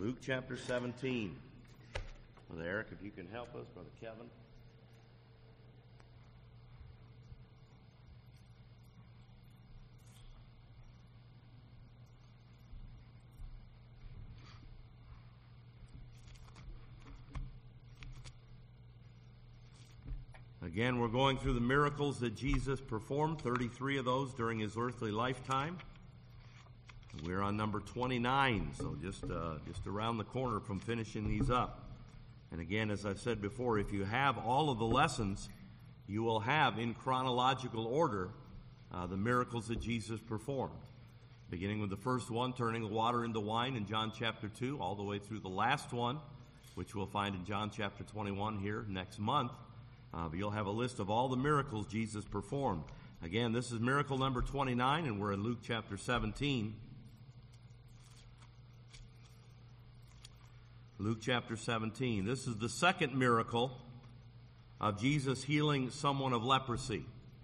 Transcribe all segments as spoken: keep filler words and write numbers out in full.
Luke chapter seventeen. Brother Eric, if you can help us, Brother Kevin. Again, we're going through the miracles that Jesus performed, thirty-three of those during his earthly lifetime. We're on number twenty-nine, so just uh, just around the corner from finishing these up. And again, as I've said before, if you have all of the lessons, you will have in chronological order uh, the miracles that Jesus performed. Beginning with the first one, turning the water into wine in John chapter two, all the way through the last one, which we'll find in John chapter twenty-one here next month. Uh, but you'll have a list of all the miracles Jesus performed. Again, this is miracle number twenty-nine, and we're in Luke chapter seventeen. Luke chapter seventeen. This is the second miracle of Jesus healing someone of leprosy.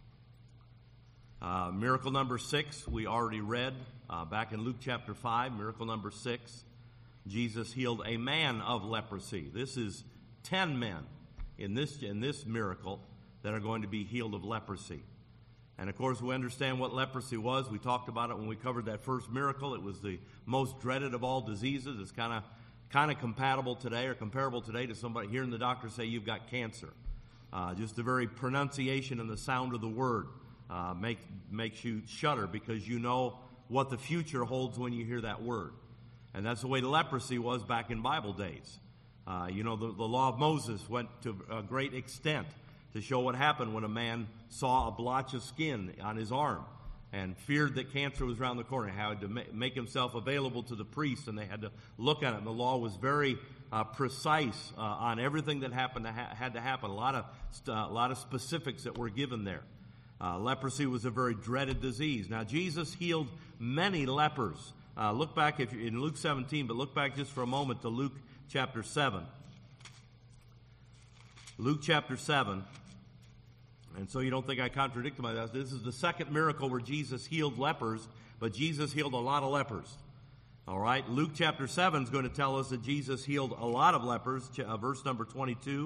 Uh, miracle number six, we already read uh, back in Luke chapter five. Miracle number six, Jesus healed a man of leprosy. This is ten men in this in this miracle that are going to be healed of leprosy. And of course, we understand what leprosy was. We talked about it when we covered that first miracle. It was the most dreaded of all diseases. It's kind of kind of compatible today or comparable today to somebody hearing the doctor say you've got cancer. Uh, just the very pronunciation and the sound of the word uh, make, makes you shudder because you know what the future holds when you hear that word. And that's the way the leprosy was back in Bible days. Uh, you know, the, the law of Moses went to a great extent to show what happened when a man saw a blotch of skin on his arm and feared that cancer was around the corner. He had to ma- make himself available to the priest, and they had to look at it. And the law was very uh, precise uh, on everything that happened to ha- had to happen. A lot of st- uh, a lot of specifics that were given there. Uh, leprosy was a very dreaded disease. Now, Jesus healed many lepers. Uh, look back if you're in Luke seventeen, but look back just for a moment to Luke chapter seven. Luke chapter seven. And so you don't think I contradicted myself. This is the second miracle where Jesus healed lepers, but Jesus healed a lot of lepers. All right, Luke chapter seven is going to tell us that Jesus healed a lot of lepers, uh, verse number twenty-two.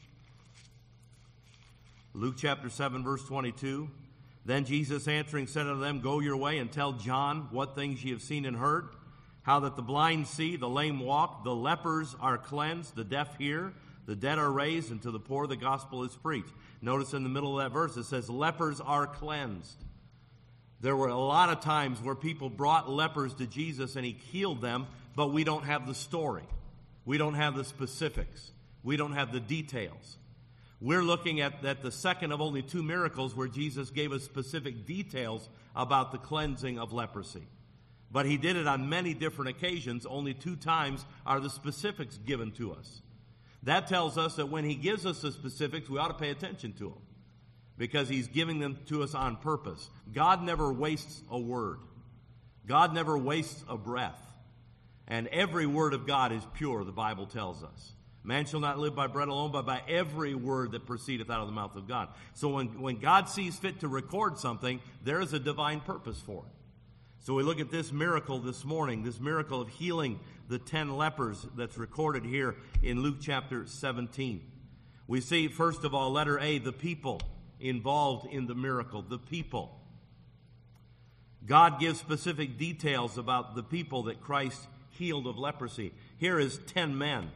Luke chapter seven, verse twenty-two. Then Jesus answering said unto them, Go your way and tell John what things ye have seen and heard, how that the blind see, the lame walk, the lepers are cleansed, the deaf hear, the dead are raised, and to the poor the gospel is preached. Notice in the middle of that verse it says, lepers are cleansed. There were a lot of times where people brought lepers to Jesus and he healed them, but we don't have the story. We don't have the specifics. We don't have the details. We're looking at, at the second of only two miracles where Jesus gave us specific details about the cleansing of leprosy. But he did it on many different occasions. Only two times are the specifics given to us. That tells us that when he gives us the specifics, we ought to pay attention to them because he's giving them to us on purpose. God never wastes a word. God never wastes a breath. And every word of God is pure, the Bible tells us. Man shall not live by bread alone, but by every word that proceedeth out of the mouth of God. So when, when God sees fit to record something, there is a divine purpose for it. So we look at this miracle this morning, this miracle of healing the ten lepers that's recorded here in Luke chapter seventeen. We see, first of all, letter A, the people involved in the miracle, the people. God gives specific details about the people that Christ healed of leprosy. Here is ten men.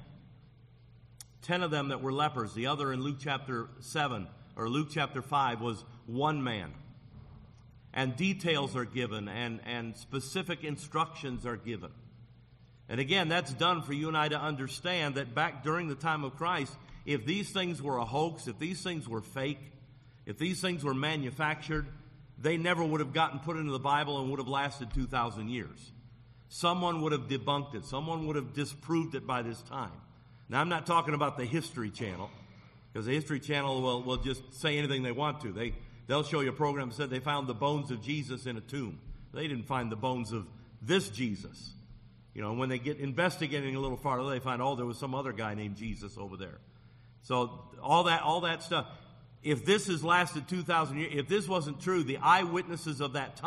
Ten of them that were lepers. The other in Luke chapter seven, or Luke chapter five, was one man. And details are given, and, and specific instructions are given. And again, that's done for you and I to understand that back during the time of Christ, if these things were a hoax, if these things were fake, if these things were manufactured, they never would have gotten put into the Bible and would have lasted two thousand years. Someone would have debunked it. Someone would have disproved it by this time. Now, I'm not talking about the History Channel, because the History Channel will, will just say anything they want to. They, they'll show you a program that said they found the bones of Jesus in a tomb. They didn't find the bones of this Jesus. You know, when they get investigating a little farther, they find, oh, there was some other guy named Jesus over there. So all that all that stuff. If this has lasted two thousand years, if this wasn't true, the eyewitnesses of that time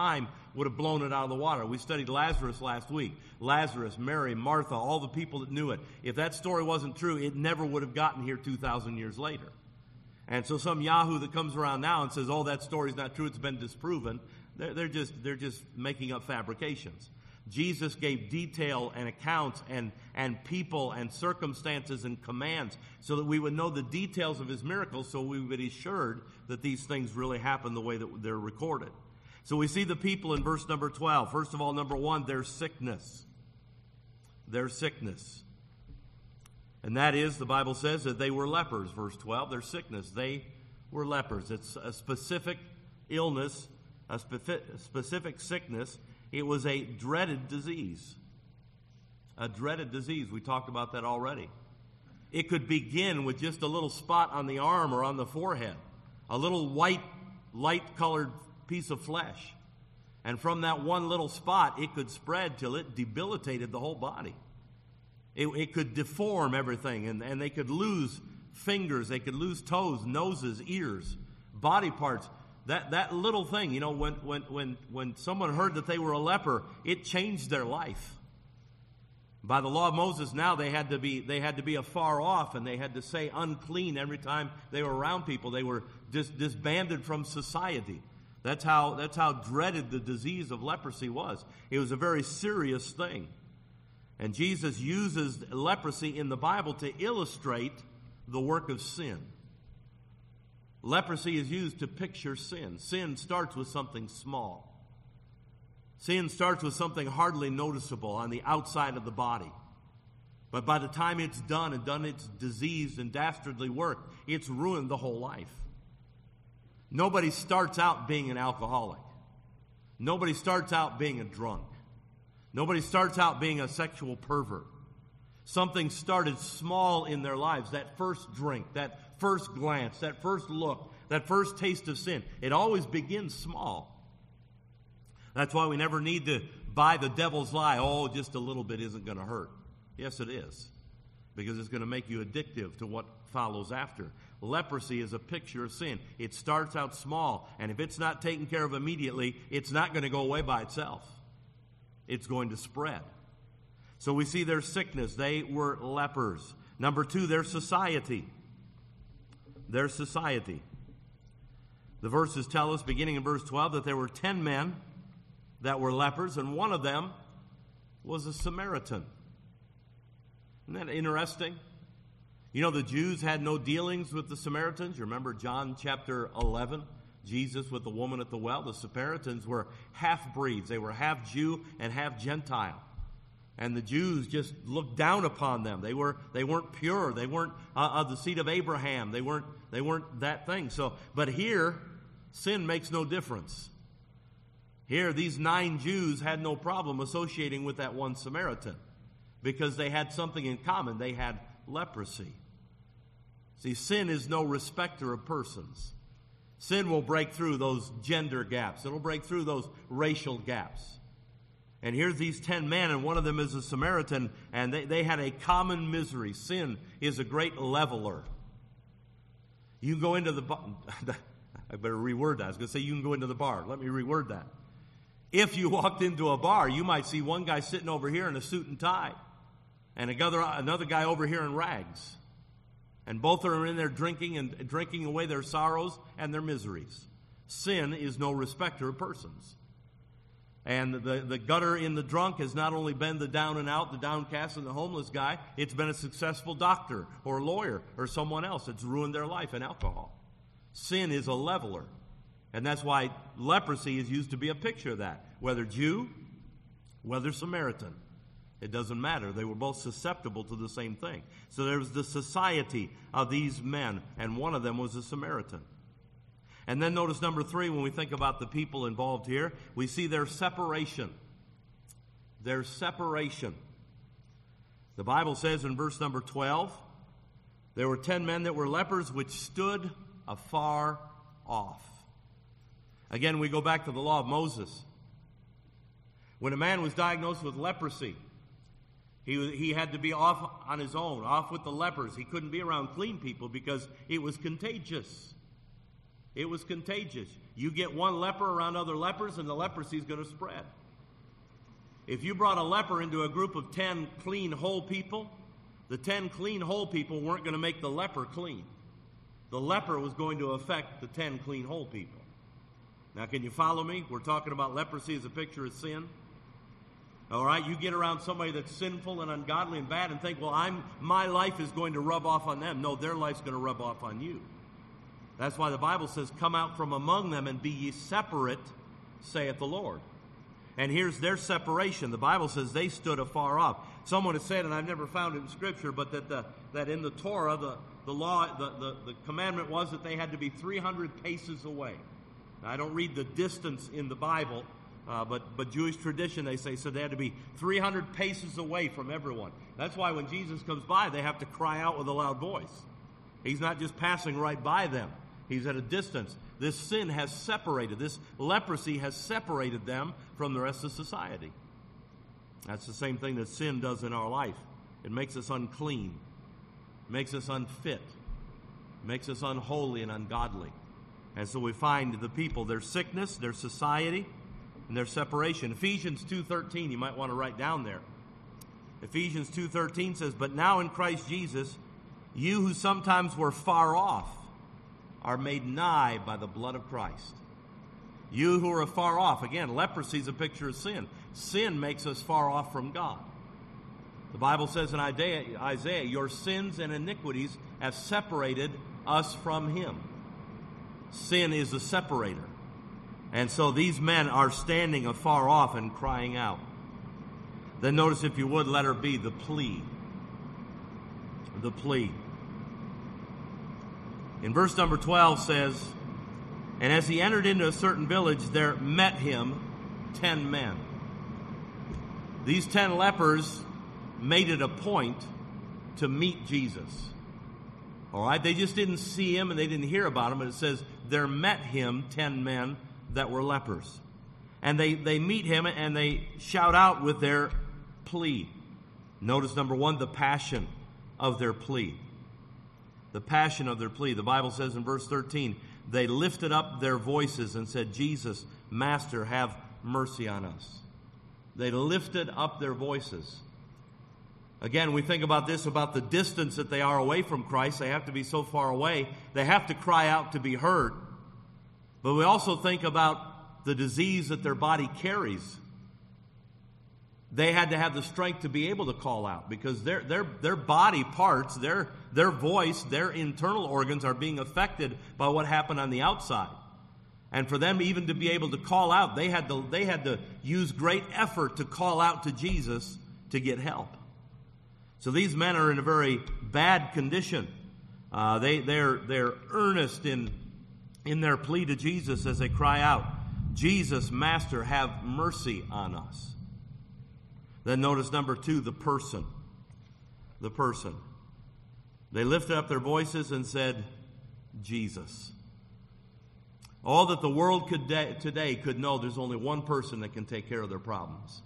would have blown it out of the water. We studied Lazarus last week. Lazarus, Mary, Martha, all the people that knew it. If that story wasn't true, it never would have gotten here two thousand years later. And so some yahoo that comes around now and says, oh, that story's not true, it's been disproven, they're, they're just they're just making up fabrications. Jesus gave detail and accounts and, and people and circumstances and commands so that we would know the details of his miracles, so we would be assured that these things really happen the way that they're recorded. So we see the people in verse number twelve. First of all, number one, their sickness. Their sickness. And that is, the Bible says that they were lepers, verse twelve. Their sickness, they were lepers. It's a specific illness, a specific sickness. It was a dreaded disease. A dreaded disease. We talked about that already. It could begin with just a little spot on the arm or on the forehead, a little white, light-colored piece of flesh. And from that one little spot, it could spread till it debilitated the whole body. It, it could deform everything, and, and they could lose fingers, they could lose toes, noses, ears, body parts. That that little thing, you know, when, when, when, when someone heard that they were a leper, it changed their life. By the law of Moses now, they had to be they had to be afar off, and they had to say unclean every time they were around people. They were dis, disbanded from society. That's how that's how dreaded the disease of leprosy was. It was a very serious thing. And Jesus uses leprosy in the Bible to illustrate the work of sin. Leprosy is used to picture sin. Sin starts with something small. Sin starts with something hardly noticeable on the outside of the body. But by the time it's done and done its diseased and dastardly work, it's ruined the whole life. Nobody starts out being an alcoholic. Nobody starts out being a drunk. Nobody starts out being a sexual pervert. Something started small in their lives, that first drink, that first glance, that first look, that first taste of sin. It always begins small. That's why we never need to buy the devil's lie, oh, just a little bit isn't going to hurt. Yes, it is, because it's going to make you addictive to what follows after. Leprosy is a picture of sin. It starts out small, and if it's not taken care of immediately, it's not going to go away by itself. It's going to spread. So we see their sickness. They were lepers. Number two, their society. Their society. The verses tell us, beginning in verse twelve, that there were ten men that were lepers, and one of them was a Samaritan. Isn't that interesting? You know, the Jews had no dealings with the Samaritans. You remember John chapter eleven? Jesus with the woman at the well. The Samaritans were half-breeds. They were half Jew and half Gentile. And the Jews just looked down upon them. They were they weren't pure. They weren't uh, of the seed of Abraham. They weren't they weren't that thing. So, but here, sin makes no difference. Here, these nine Jews had no problem associating with that one Samaritan because they had something in common. They had leprosy. See, sin is no respecter of persons. Sin will break through those gender gaps. It'll break through those racial gaps. And here's these ten men, and one of them is a Samaritan, and they, they had a common misery. Sin is a great leveler. You can go into the bar. I better reword that. I was going to say you can go into the bar. Let me reword that. If you walked into a bar, you might see one guy sitting over here in a suit and tie, and another, another guy over here in rags. And both are in there drinking and drinking away their sorrows and their miseries. Sin is no respecter of persons. And the, the gutter in the drunk has not only been the down and out, the downcast and the homeless guy, it's been a successful doctor or lawyer or someone else that's ruined their life in alcohol. Sin is a leveler. And that's why leprosy is used to be a picture of that. Whether Jew, whether Samaritan. It doesn't matter. They were both susceptible to the same thing. So there was the society of these men, and one of them was a Samaritan. And then notice number three, when we think about the people involved here, we see their separation. Their separation. The Bible says in verse number twelve, there were ten men that were lepers which stood afar off. Again, we go back to the law of Moses. When a man was diagnosed with leprosy, He, he had to be off on his own, off with the lepers. He couldn't be around clean people because it was contagious. It was contagious. You get one leper around other lepers, and the leprosy is going to spread. If you brought a leper into a group of ten clean, whole people, the ten clean, whole people weren't going to make the leper clean. The leper was going to affect the ten clean, whole people. Now, can you follow me? We're talking about leprosy as a picture of sin. All right, you get around somebody that's sinful and ungodly and bad and think, well, I'm my life is going to rub off on them. No, their life's going to rub off on you. That's why the Bible says, come out from among them and be ye separate, saith the Lord. And here's their separation. The Bible says they stood afar off. Someone has said, and I've never found it in Scripture, but that the, that in the Torah, the, the law, the, the, the commandment was that they had to be three hundred paces away. Now, I don't read the distance in the Bible, uh, but, but Jewish tradition, they say, so they had to be three hundred paces away from everyone. That's why when Jesus comes by, they have to cry out with a loud voice. He's not just passing right by them. He's at a distance. This sin has separated, this leprosy has separated them from the rest of society. That's the same thing that sin does in our life. It makes us unclean, makes us unfit, makes us unholy and ungodly. And so we find the people, their sickness, their society, and their separation. Ephesians two thirteen, you might want to write down there. Ephesians two thirteen says, but now in Christ Jesus, you who sometimes were far off are made nigh by the blood of Christ. You who are far off, again, leprosy is a picture of sin. Sin makes us far off from God. The Bible says in Isaiah, Isaiah, your sins and iniquities have separated us from Him. Sin is a separator. And so these men are standing afar off and crying out. Then notice, if you would, letter B, the plea. The plea. In verse number twelve says, and as he entered into a certain village, there met him ten men. These ten lepers made it a point to meet Jesus. All right, they just didn't see him and they didn't hear about him, but it says there met him ten men that were lepers. And they, they meet him and they shout out with their plea. Notice, number one, the passion of their plea. The passion of their plea. The Bible says in verse thirteen, they lifted up their voices and said, Jesus, Master, have mercy on us. They lifted up their voices. Again, we think about this, about the distance that they are away from Christ. They have to be so far away. They have to cry out to be heard. But we also think about the disease that their body carries. They had to have the strength to be able to call out because their their their body parts, their their voice, their internal organs are being affected by what happened on the outside. And for them even to be able to call out, they had to they had to use great effort to call out to Jesus to get help. So these men are in a very bad condition. Uh, they they're they're earnest in in their plea to Jesus as they cry out, Jesus, Master, have mercy on us. Then notice number two, the person. The person. They lifted up their voices and said, Jesus. All that the world could de- today could know, there's only one person that can take care of their problems.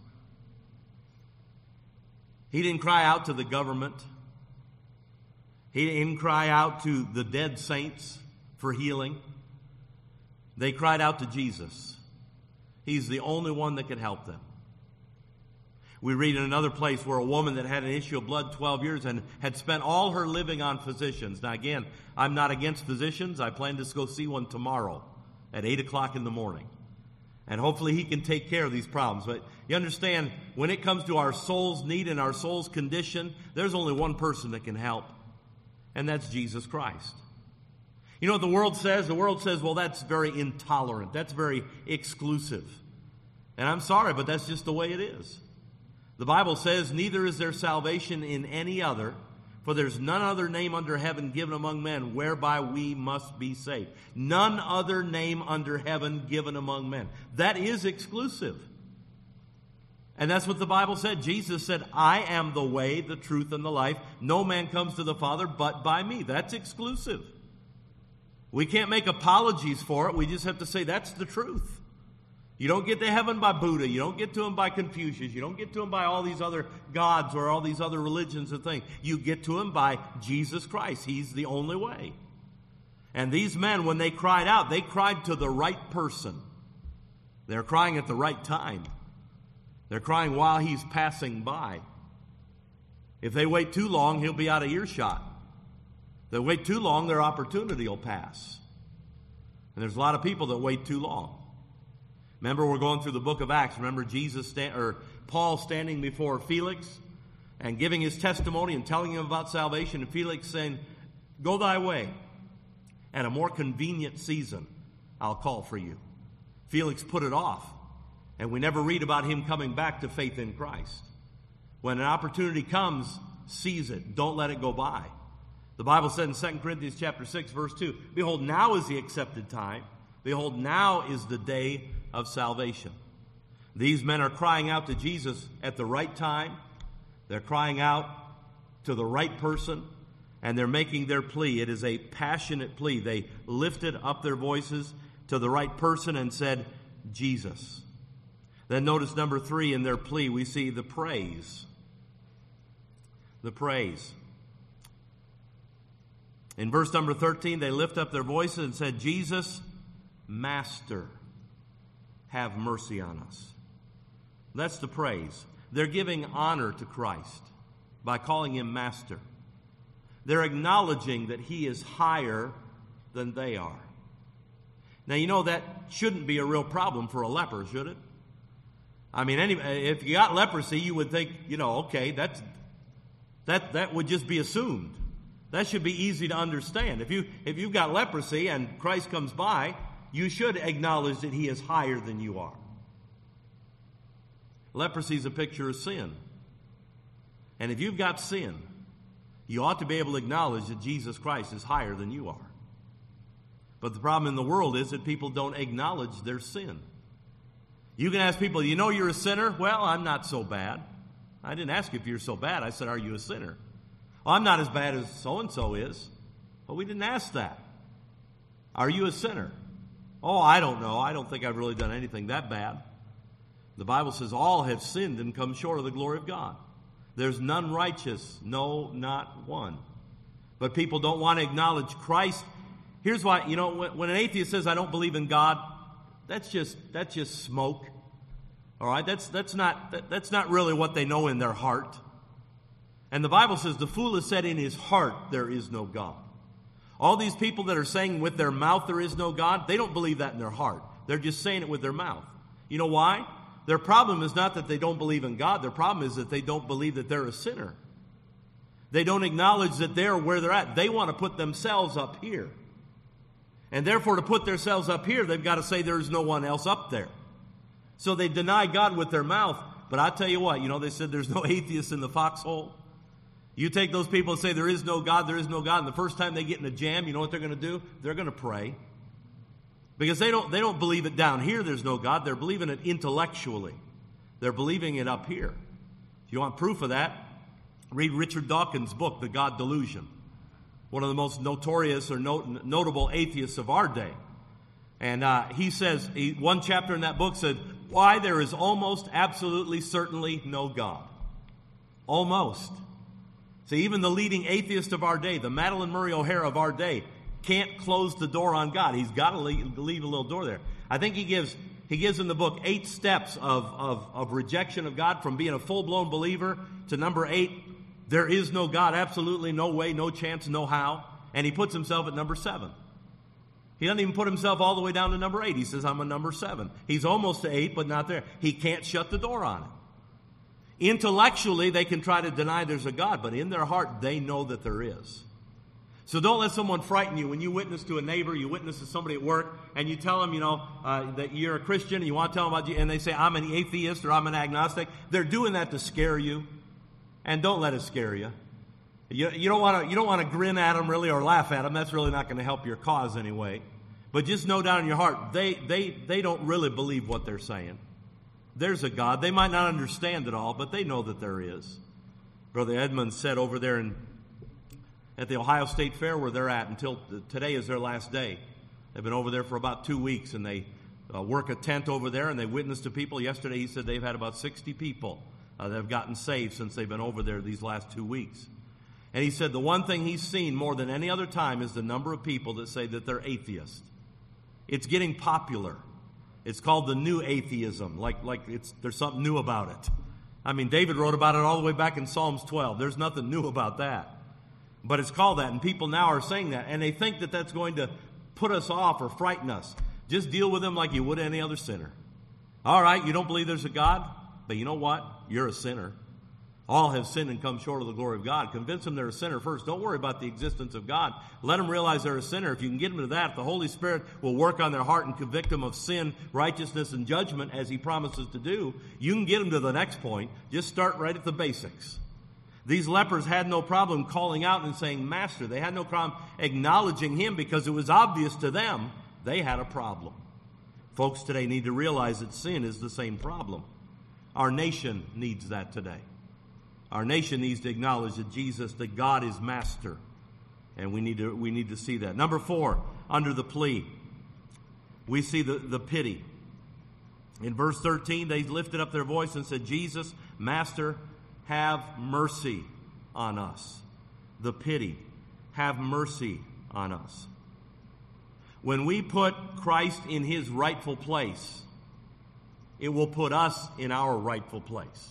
He didn't cry out to the government. He didn't cry out to the dead saints for healing. They cried out to Jesus. He's the only one that could help them. We read in another place where a woman that had an issue of blood twelve years and had spent all her living on physicians. Now again, I'm not against physicians. I plan to go see one tomorrow at eight o'clock in the morning. And hopefully he can take care of these problems. But you understand, when it comes to our soul's need and our soul's condition, there's only one person that can help. And that's Jesus Christ. You know what the world says? The world says, well, that's very intolerant. That's very exclusive. And I'm sorry, but that's just the way it is. The Bible says, neither is there salvation in any other, for there's none other name under heaven given among men whereby we must be saved. None other name under heaven given among men. That is exclusive. And that's what the Bible said. Jesus said, I am the way, the truth, and the life. No man comes to the Father but by me. That's exclusive. We can't make apologies for it. We just have to say that's the truth. You don't get to heaven by Buddha. You don't get to him by Confucius. You don't get to him by all these other gods or all these other religions and things. You get to him by Jesus Christ. He's the only way. And these men, when they cried out, they cried to the right person. They're crying at the right time. They're crying while he's passing by. If they wait too long, he'll be out of earshot. If they wait too long, their opportunity will pass. And there's a lot of people that wait too long. Remember, we're going through the book of Acts. Remember Jesus sta- or Paul standing before Felix and giving his testimony and telling him about salvation, and Felix saying, "Go thy way. At a more convenient season, I'll call for you." Felix put it off, and we never read about him coming back to faith in Christ. When an opportunity comes, seize it. Don't let it go by. The Bible said in Second Corinthians chapter six, verse two, "Behold, now is the accepted time. Behold, now is the day of salvation." These men are crying out to Jesus at the right time. They're crying out to the right person, and they're making their plea. It is a passionate plea. They lifted up their voices to the right person and said, "Jesus." Then notice number three in their plea, we see the praise. The praise. In verse number thirteen, they lift up their voices and said, "Jesus, Master, have mercy on us." That's the praise. They're giving honor to Christ by calling him Master. They're acknowledging that he is higher than they are. Now, you know, that shouldn't be a real problem for a leper, should it? I mean, any, if you got leprosy, you would think, you know, okay, that's, that, that would just be assumed. That should be easy to understand. If, you, if you've got leprosy and Christ comes by, you should acknowledge that he is higher than you are. Leprosy is a picture of sin. And if you've got sin, you ought to be able to acknowledge that Jesus Christ is higher than you are. But the problem in the world is that people don't acknowledge their sin. You can ask people, "You know you're a sinner?" "Well, I'm not so bad." I didn't ask you if you're so bad. I said, "Are you a sinner?" "Well, I'm not as bad as so-and-so is." Well, we didn't ask that. "Are you a sinner?" "Oh, I don't know. I don't think I've really done anything that bad." The Bible says all have sinned and come short of the glory of God. There's none righteous, no, not one. But people don't want to acknowledge Christ. Here's why, you know, when, when an atheist says, "I don't believe in God," that's just that's just smoke. All right, that's that's not that, that's not really what they know in their heart. And the Bible says, "The fool has said in his heart, there is no God." All these people that are saying with their mouth there is no God, they don't believe that in their heart. They're just saying it with their mouth. You know why? Their problem is not that they don't believe in God. Their problem is that they don't believe that they're a sinner. They don't acknowledge that they're where they're at. They want to put themselves up here. And therefore, to put themselves up here, they've got to say there's no one else up there. So they deny God with their mouth. But I tell you what, you know, they said there's no atheists in the foxhole. You take those people and say there is no God, there is no God, and the first time they get in a jam, you know what they're going to do? They're going to pray. Because they don't, they don't believe it down here, there's no God. They're believing it intellectually. They're believing it up here. If you want proof of that, read Richard Dawkins' book, The God Delusion. One of the most notorious or not, notable atheists of our day. And uh, he says, he, one chapter in that book said, "Why there is almost absolutely certainly no God." Almost. See, even the leading atheist of our day, the Madeline Murray O'Hara of our day, can't close the door on God. He's got to leave, leave a little door there. I think he gives he gives in the book eight steps of, of, of rejection of God, from being a full-blown believer to number eight, there is no God, absolutely no way, no chance, no how. And he puts himself at number seven. He doesn't even put himself all the way down to number eight. He says, "I'm a number seven." He's almost to eight, but not there. He can't shut the door on it. Intellectually, they can try to deny there's a God, but in their heart, they know that there is. So don't let someone frighten you. When you witness to a neighbor, you witness to somebody at work, and you tell them, you know, uh, that you're a Christian, and you want to tell them about you, and they say, "I'm an atheist," or "I'm an agnostic." They're doing that to scare you, and don't let it scare you. You, you don't want to you don't want to grin at them really or laugh at them. That's really not going to help your cause anyway. But just know down in your heart, they they they don't really believe what they're saying. There's a God. They might not understand it all, but they know that there is. Brother Edmonds said over there in at the Ohio State Fair where they're at, until today is their last day. They've been over there for about two weeks, and they uh, work a tent over there, and they witness to people. Yesterday he said they've had about sixty people uh, that have gotten saved since they've been over there these last two weeks. And he said the one thing he's seen more than any other time is the number of people that say that they're atheists. It's getting popular. It's called the new atheism, like, like it's, there's something new about it. I mean, David wrote about it all the way back in Psalms twelve. There's nothing new about that. But it's called that, and people now are saying that, and they think that that's going to put us off or frighten us. Just deal with them like you would any other sinner. All right, you don't believe there's a God? But you know what? You're a sinner. All have sinned and come short of the glory of God. Convince them they're a sinner first. Don't worry about the existence of God. Let them realize they're a sinner. If you can get them to that, the Holy Spirit will work on their heart and convict them of sin, righteousness, and judgment as He promises to do. You can get them to the next point. Just start right at the basics. These lepers had no problem calling out and saying, Master. They had no problem acknowledging Him because it was obvious to them they had a problem. Folks today need to realize that sin is the same problem. Our nation needs that today. Our nation needs to acknowledge that Jesus, that God is master. And we need to we need to see that. Number four, under the plea, we see the, the pity. In verse thirteen, they lifted up their voice and said, Jesus, Master, have mercy on us. The pity, have mercy on us. When we put Christ in His rightful place, it will put us in our rightful place.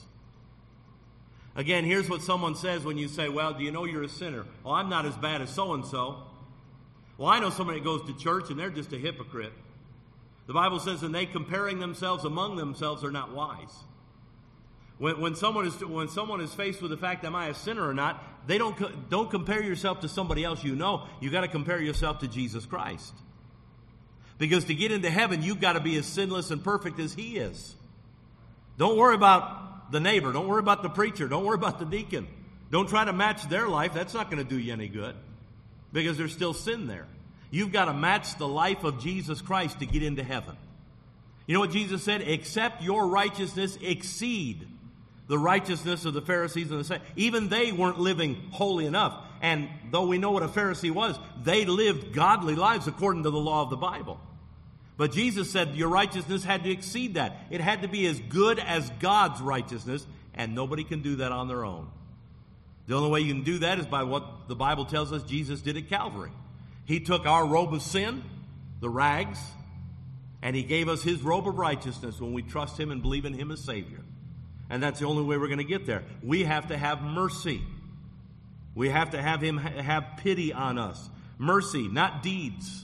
Again, here's what someone says when you say, well, do you know you're a sinner? Oh, I'm not as bad as so-and-so. Well, I know somebody that goes to church and they're just a hypocrite. The Bible says, and they comparing themselves among themselves are not wise. When, when, someone is, when someone is faced with the fact, am I a sinner or not, they don't, don't compare yourself to somebody else you know. You've got to compare yourself to Jesus Christ. Because to get into heaven, you've got to be as sinless and perfect as He is. Don't worry about the neighbor. Don't worry about the preacher. Don't worry about the deacon. Don't try to match their life. That's not going to do you any good because there's still sin there. You've got to match the life of Jesus Christ to get into heaven. You know what Jesus said? Except your righteousness exceed the righteousness of the Pharisees and the Sadducees. Even they weren't living holy enough. And though we know what a Pharisee was, they lived godly lives according to the law of the Bible. But Jesus said your righteousness had to exceed that. It had to be as good as God's righteousness, and nobody can do that on their own. The only way you can do that is by what the Bible tells us Jesus did at Calvary. He took our robe of sin, the rags, and He gave us His robe of righteousness when we trust Him and believe in Him as Savior. And that's the only way we're going to get there. We have to have mercy. We have to have Him have pity on us. Mercy, not deeds.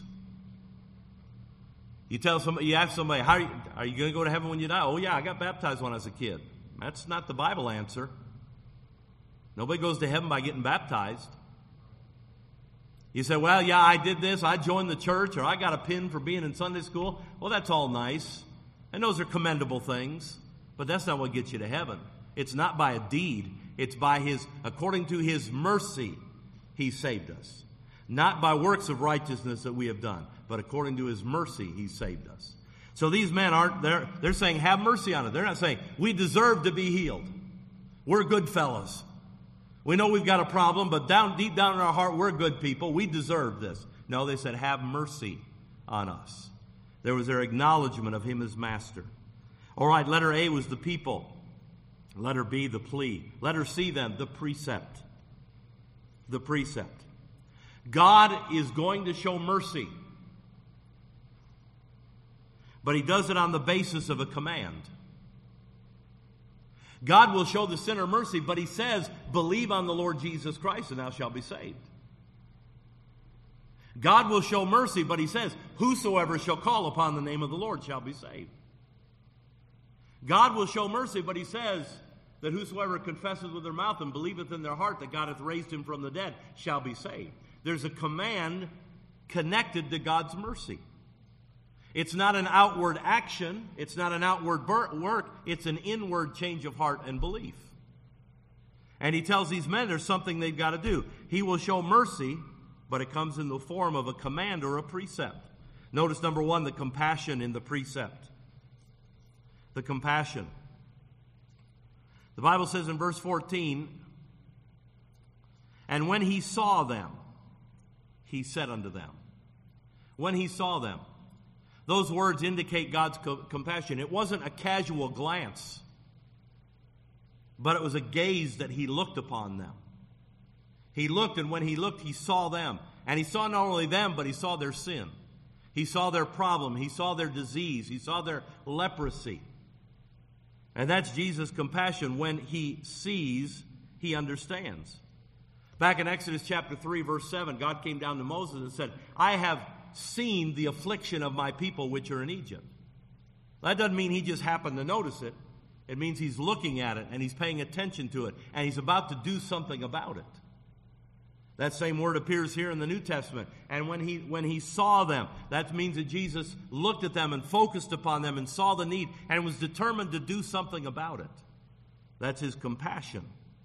You tell somebody, you ask somebody, how are you, are you going to go to heaven when you die? Oh yeah, I got baptized when I was a kid. That's not the Bible answer. Nobody goes to heaven by getting baptized. You say, well, yeah, I did this, I joined the church, or I got a pin for being in Sunday school. Well, that's all nice. And those are commendable things. But that's not what gets you to heaven. It's not by a deed. It's by His, according to His mercy, He saved us. Not by works of righteousness that we have done, but according to His mercy, He saved us. So these men aren't, they're, they're saying, have mercy on us. They're not saying, we deserve to be healed. We're good fellows. We know we've got a problem, but down deep down in our heart, we're good people. We deserve this. No, they said, have mercy on us. There was their acknowledgement of Him as master. All right, letter A was the people. Letter B, the plea. Letter C, then, the precept. The precept. God is going to show mercy. But He does it on the basis of a command. God will show the sinner mercy, but He says, believe on the Lord Jesus Christ and thou shalt be saved. God will show mercy, but He says, whosoever shall call upon the name of the Lord shall be saved. God will show mercy, but He says that whosoever confesseth with their mouth and believeth in their heart that God hath raised Him from the dead shall be saved. There's a command connected to God's mercy. It's not an outward action. It's not an outward work. It's an inward change of heart and belief. And He tells these men there's something they've got to do. He will show mercy, but it comes in the form of a command or a precept. Notice, number one, the compassion in the precept. The compassion. The Bible says in verse fourteen, and when He saw them, He said unto them. When He saw them. Those words indicate God's co- compassion. It wasn't a casual glance, but it was a gaze that He looked upon them. He looked, and when he looked, he saw them. And he saw not only them, but he saw their sin. He saw their problem. He saw their disease. He saw their leprosy. And that's Jesus' compassion. When he sees, he understands. Back in Exodus chapter three, verse seven, God came down to Moses and said, I have seen the affliction of my people which are in Egypt. That doesn't mean he just happened to notice it. It means he's looking at it and he's paying attention to it and he's about to do something about it. That same word appears here in the New Testament. And when he when he saw them, that means that Jesus looked at them and focused upon them and saw the need and was determined to do something about it. That's his compassion.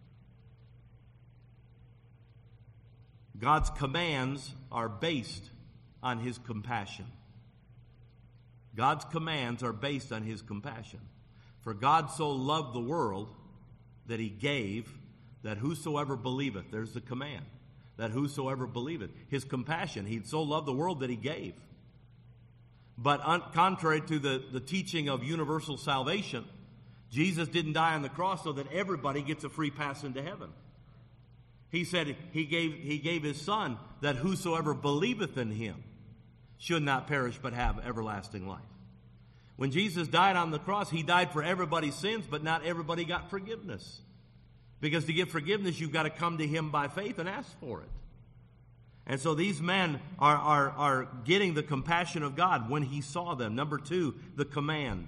God's commands are based on his compassion. God's commands are based on his compassion. For God so loved the world that he gave, that whosoever believeth, there's the command, that whosoever believeth, his compassion, he so loved the world that he gave. But un- contrary to the, the teaching of universal salvation, Jesus didn't die on the cross so that everybody gets a free pass into heaven. He said he gave, he gave his son that whosoever believeth in him should not perish but have everlasting life. When Jesus died on the cross, he died for everybody's sins, but not everybody got forgiveness. Because to get forgiveness, you've got to come to him by faith and ask for it. And so these men are, are, are getting the compassion of God when he saw them. Number two, the command.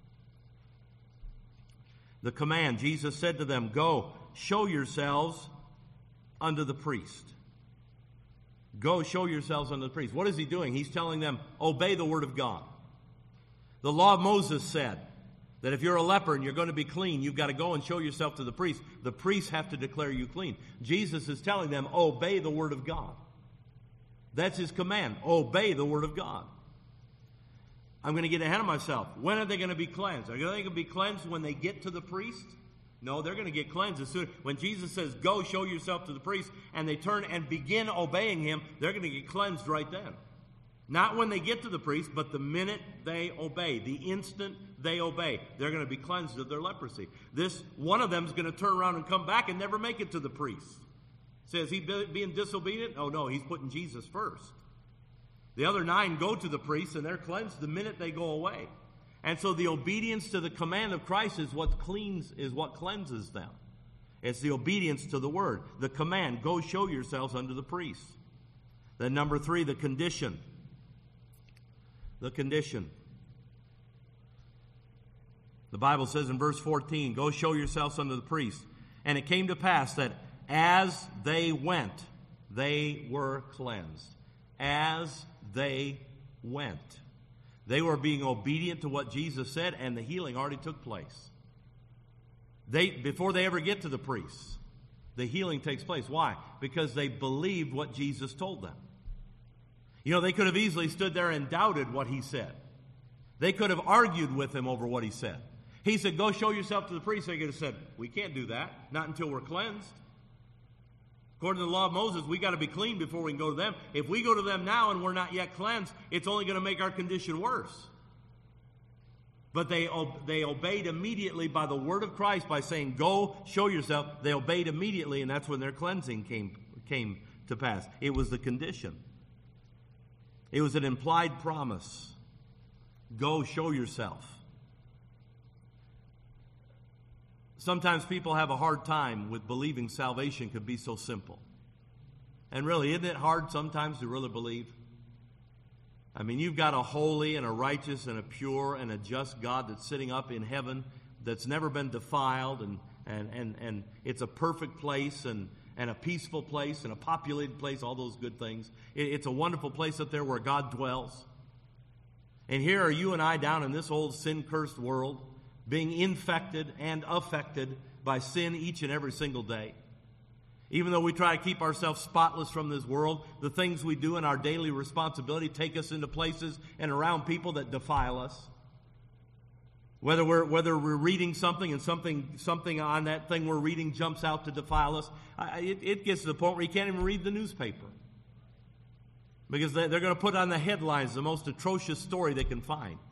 The command. Jesus said to them, go, show yourselves unto the priest. Go, show yourselves unto the priest. What is he doing? He's telling them, obey the word of God. The law of Moses said that if you're a leper and you're going to be clean, you've got to go and show yourself to the priest. The priests have to declare you clean. Jesus is telling them, obey the word of God. That's his command. Obey the word of God. I'm going to get ahead of myself. When are they going to be cleansed? Are they going to be cleansed when they get to the priest? No, they're going to get cleansed as soon. When Jesus says, go show yourself to the priest, and they turn and begin obeying him, they're going to get cleansed right then. Not when they get to the priest, but the minute they obey, the instant they obey, they're going to be cleansed of their leprosy. This one of them is going to turn around and come back and never make it to the priest. Says he being disobedient? Oh no, he's putting Jesus first. The other nine go to the priest and they're cleansed the minute they go away. And so the obedience to the command of Christ is what cleans, is what cleanses them. It's the obedience to the word. The command, go show yourselves unto the priest. Then number three, the condition. The condition. The Bible says in verse fourteen, go show yourselves unto the priest. And it came to pass that as they went, they were cleansed. As they went. They were being obedient to what Jesus said, and the healing already took place. They, before they ever get to the priests, the healing takes place. Why? Because they believed what Jesus told them. You know, they could have easily stood there and doubted what he said. They could have argued with him over what he said. He said, go show yourself to the priest. They could have said, we can't do that, not until we're cleansed. According to the law of Moses, we got to be clean before we can go to them. If we go to them now and we're not yet cleansed, it's only going to make our condition worse. But they, they obeyed immediately by the word of Christ by saying, go, show yourself. They obeyed immediately, and that's when their cleansing came, came to pass. It was the condition. It was an implied promise. Go, show yourself. Sometimes people have a hard time with believing salvation could be so simple. And really, isn't it hard sometimes to really believe? I mean, you've got a holy and a righteous and a pure and a just God that's sitting up in heaven that's never been defiled, and, and, and, and it's a perfect place and, and a peaceful place and a populated place, all those good things. It, it's a wonderful place up there where God dwells. And here are you and I down in this old sin-cursed world, being infected and affected by sin each and every single day. Even though we try to keep ourselves spotless from this world, the things we do in our daily responsibility take us into places and around people that defile us. Whether we're whether we're reading something and something something on that thing we're reading jumps out to defile us, I, it, it gets to the point where you can't even read the newspaper. Because they, they're going to put on the headlines the most atrocious story they can find.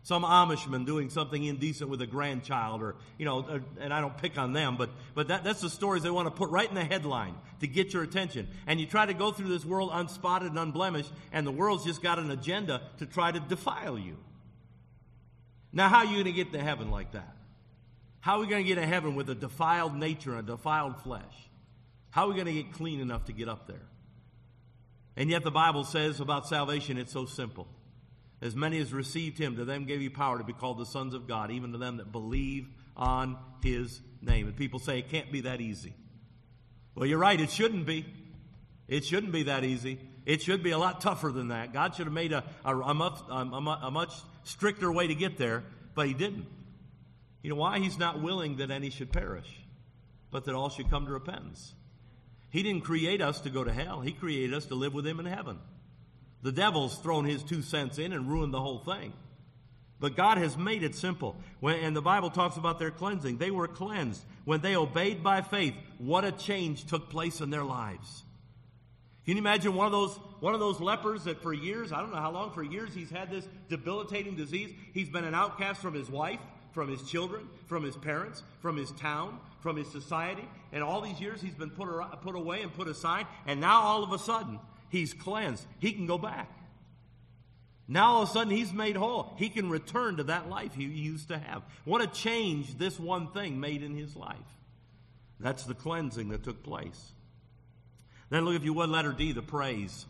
Some Amishman doing something indecent with a grandchild, or, you know, and I don't pick on them, but, but that, that's the stories they want to put right in the headline to get your attention. And you try to go through this world unspotted and unblemished, and the world's just got an agenda to try to defile you. Now, how are you going to get to heaven like that? How are we going to get to heaven with a defiled nature and a defiled flesh? How are we going to get clean enough to get up there? And yet the Bible says about salvation, it's so simple. As many as received him, to them gave he power to be called the sons of God, even to them that believe on his name. And people say it can't be that easy. Well, you're right, it shouldn't be. It shouldn't be that easy. It should be a lot tougher than that. God should have made a, a, a, much, a, a much stricter way to get there, but he didn't. You know why? He's not willing that any should perish, but that all should come to repentance. He didn't create us to go to hell. He created us to live with him in heaven. The devil's thrown his two cents in and ruined the whole thing. But God has made it simple. When, and the Bible talks about their cleansing. They were cleansed. When they obeyed by faith, what a change took place in their lives. Can you imagine one of those one of those lepers that for years, I don't know how long, for years he's had this debilitating disease. He's been an outcast from his wife, from his children, from his parents, from his town, from his society. And all these years he's been put, put away and put aside. And now all of a sudden, he's cleansed. He can go back. Now all of a sudden he's made whole. He can return to that life he used to have. What a change this one thing made in his life. That's the cleansing that took place. Then look, if you would, letter D, the praise.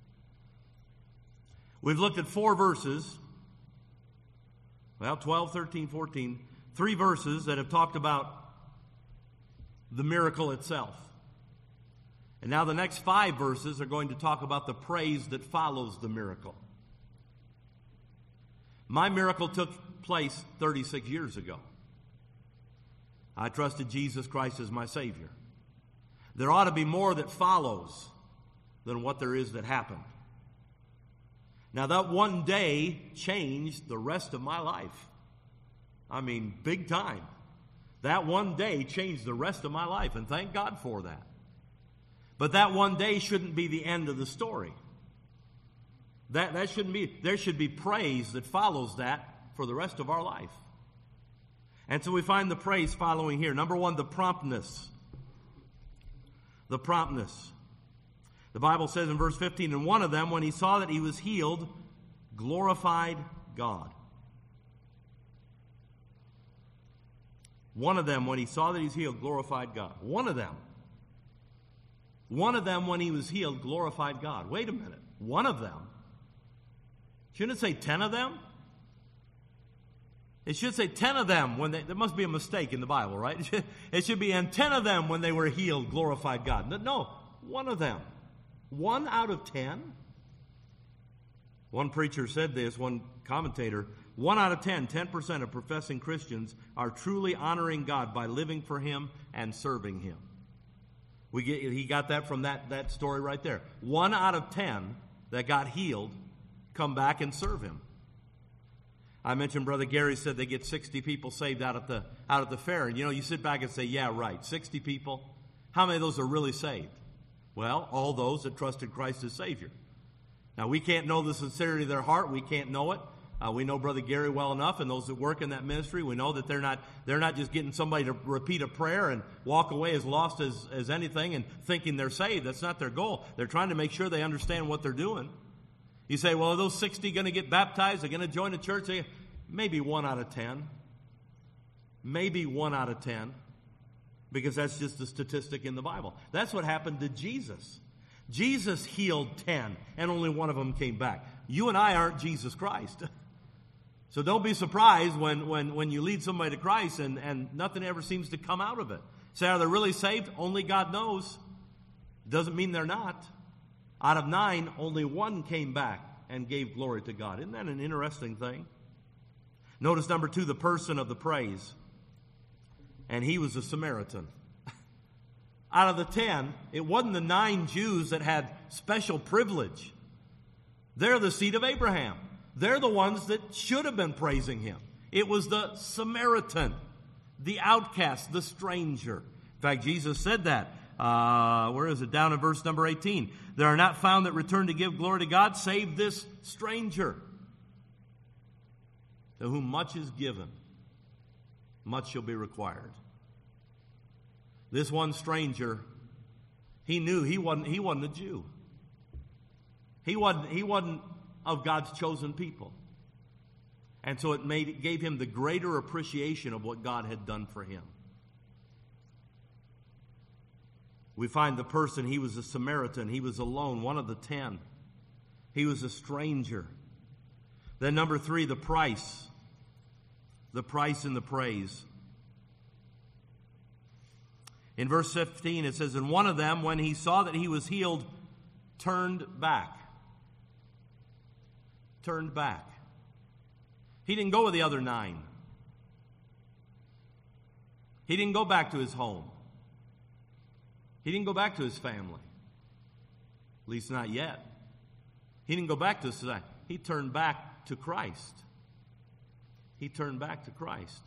We've looked at four verses. Well, twelve, thirteen, fourteen. Three verses that have talked about the miracle itself. And now the next five verses are going to talk about the praise that follows the miracle. My miracle took place thirty-six years ago. I trusted Jesus Christ as my Savior. There ought to be more that follows than what there is that happened. Now that one day changed the rest of my life. I mean, big time. That one day changed the rest of my life, and thank God for that. But that one day shouldn't be the end of the story. That, that shouldn't be, there should be praise that follows that for the rest of our life. And so we find the praise following here. Number one, the promptness. The promptness. The Bible says in verse fifteen, and one of them, when he saw that he was healed, glorified God. One of them, when he saw that he was healed, glorified God. One of them. One of them, when he was healed, glorified God. Wait a minute. One of them? Shouldn't it say ten of them? It should say ten of them when they, there must be a mistake in the Bible, right? It should, it should be, and ten of them when they were healed, glorified God. No, no, one of them. One out of ten? One preacher said this, one commentator, one out of ten, ten percent of professing Christians are truly honoring God by living for him and serving him. We get, he got that from that, that story right there. One out of ten that got healed come back and serve him. I mentioned Brother Gary said they get sixty people saved out at the out at the fair. And you know, you sit back and say, yeah, right, sixty people. How many of those are really saved? Well, all those that trusted Christ as Savior. Now, we can't know the sincerity of their heart. We can't know it. Uh, we know Brother Gary well enough, and those that work in that ministry, we know that they're not they're not just getting somebody to repeat a prayer and walk away as lost as, as anything and thinking they're saved. That's not their goal. They're trying to make sure they understand what they're doing. You say, well, are those sixty going to get baptized? They're going to join a church? Maybe one out of ten. Maybe one out of ten. Because that's just the statistic in the Bible. That's what happened to Jesus. Jesus healed ten, and only one of them came back. You and I aren't Jesus Christ. So don't be surprised when, when, when you lead somebody to Christ and, and nothing ever seems to come out of it. Say, are they really saved? Only God knows. Doesn't mean they're not. Out of nine, only one came back and gave glory to God. Isn't that an interesting thing? Notice number two, the person of the praise. And he was a Samaritan. Out of the ten, it wasn't the nine Jews that had special privilege. They're the seed of Abraham. They're the ones that should have been praising him. It was the Samaritan, the outcast, the stranger. In fact, Jesus said that. Uh, where is it? Down in verse number eighteen. There are not found that return to give glory to God, save this stranger. To whom much is given, much shall be required. This one stranger, he knew he wasn't, he wasn't a Jew. He wasn't, he wasn't of God's chosen people. And so it made, it gave him the greater appreciation of what God had done for him. We find the person, he was a Samaritan. He was alone, one of the ten. He was a stranger. Then number three, the price. The price and the praise. In verse fifteen, it says, and one of them, when he saw that he was healed, turned back. Turned back. He didn't go with the other nine. He didn't go back to his home. He didn't go back to his family. At least not yet. He didn't go back to society. He turned back to Christ. He turned back to Christ.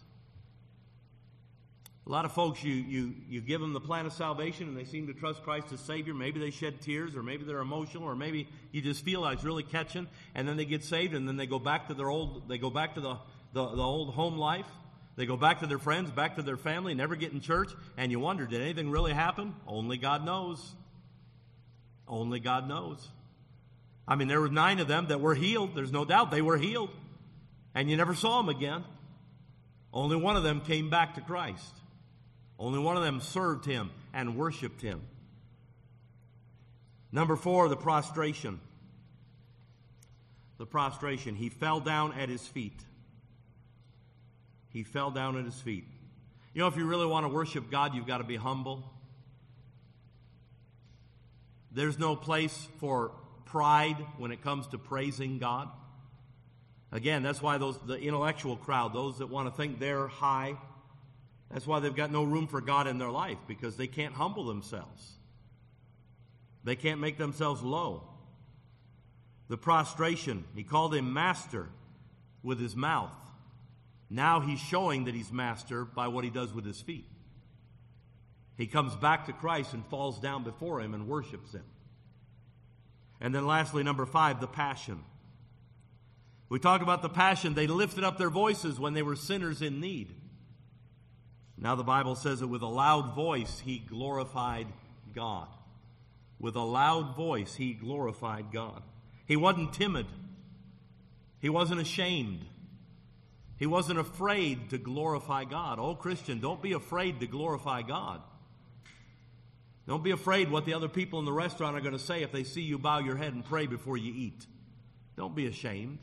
A lot of folks, you, you, you give them the plan of salvation and they seem to trust Christ as Savior. Maybe they shed tears, or maybe they're emotional, or maybe you just feel like it's really catching, and then they get saved, and then they go back to their old, they go back to the, the, the old home life. They go back to their friends, back to their family, never get in church, and you wonder, did anything really happen? Only God knows. Only God knows. I mean, there were nine of them that were healed. There's no doubt they were healed. And you never saw them again. Only one of them came back to Christ. Only one of them served him and worshiped him. Number four, the prostration. The prostration. He fell down at his feet. He fell down at his feet. You know, if you really want to worship God, you've got to be humble. There's no place for pride when it comes to praising God. Again, that's why those the intellectual crowd, those that want to think they're high, that's why they've got no room for God in their life, because they can't humble themselves. They can't make themselves low. The prostration, he called him master with his mouth. Now he's showing that he's master by what he does with his feet. He comes back to Christ and falls down before him and worships him. And then lastly, number five, the passion. We talk about the passion. They lifted up their voices when they were sinners in need. Now the Bible says that with a loud voice he glorified God. With a loud voice he glorified God. He wasn't timid. He wasn't ashamed. He wasn't afraid to glorify God. Oh, Christian, don't be afraid to glorify God. Don't be afraid what the other people in the restaurant are going to say if they see you bow your head and pray before you eat. Don't be ashamed.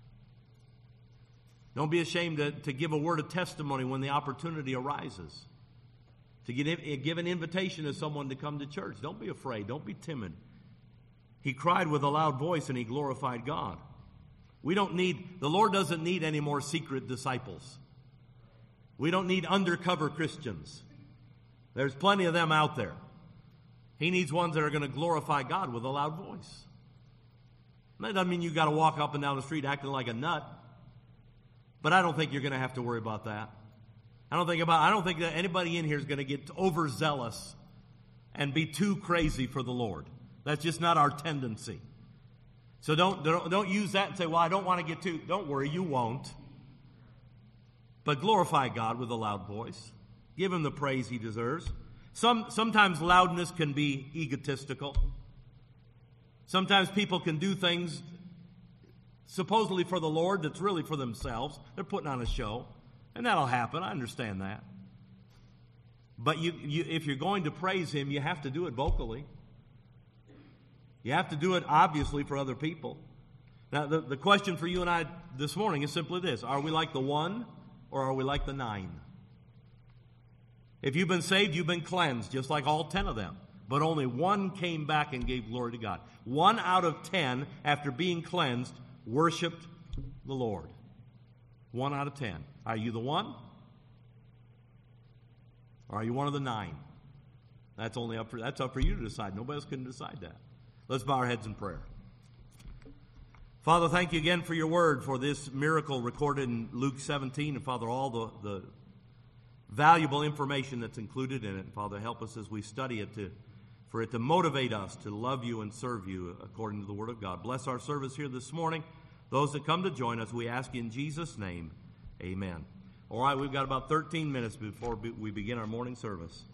Don't be ashamed to, to give a word of testimony when the opportunity arises. To get, give an invitation to someone to come to church. Don't be afraid. Don't be timid. He cried with a loud voice and he glorified God. We don't need, the Lord doesn't need any more secret disciples. We don't need undercover Christians. There's plenty of them out there. He needs ones that are going to glorify God with a loud voice. That doesn't mean you've got to walk up and down the street acting like a nut. But I don't think you're going to have to worry about that. I don't think about, I don't think that anybody in here is going to get overzealous and be too crazy for the Lord. That's just not our tendency. So don't, don't, don't use that and say, well, I don't want to get too, don't worry, you won't. But glorify God with a loud voice. Give him the praise he deserves. Some, sometimes loudness can be egotistical. Sometimes people can do things supposedly for the Lord that's really for themselves. They're putting on a show. And that'll happen. I understand that. But you, you, if you're going to praise him, you have to do it vocally. You have to do it, obviously, for other people. Now, the, the question for you and I this morning is simply this. Are we like the one or are we like the nine? If you've been saved, you've been cleansed, just like all ten of them. But only one came back and gave glory to God. One out of ten, after being cleansed, worshiped the Lord. One out of ten. Are you the one? Or are you one of the nine? That's only up for, that's up for you to decide. Nobody else can decide that. Let's bow our heads in prayer. Father, thank you again for your word, for this miracle recorded in Luke seventeen. And Father, all the, the valuable information that's included in it. Father, help us as we study it to, for it to motivate us to love you and serve you according to the word of God. Bless our service here this morning. Those that come to join us, we ask in Jesus' name. Amen. All right, we've got about thirteen minutes before we begin our morning service.